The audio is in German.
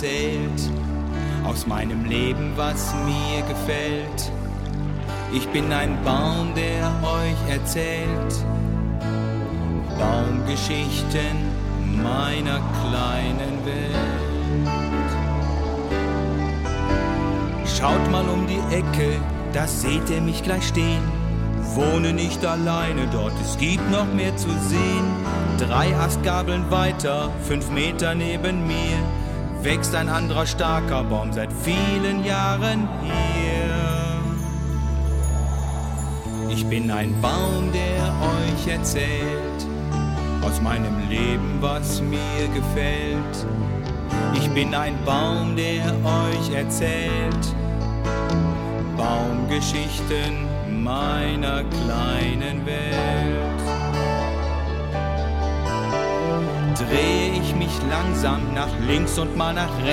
erzählt, aus meinem Leben, was mir gefällt. Ich bin ein Baum, der euch erzählt Baumgeschichten meiner kleinen Welt. Schaut mal um die Ecke, da seht ihr mich gleich stehen. Wohne nicht alleine dort, es gibt noch mehr zu sehen. 3 Astgabeln weiter, 5 Meter neben mir, wächst ein anderer starker Baum seit vielen Jahren hier. Ich bin ein Baum, der euch erzählt, aus meinem Leben, was mir gefällt. Ich bin ein Baum, der euch erzählt Baumgeschichten meiner kleinen Welt. Drehe ich mich langsam nach links und mal nach rechts,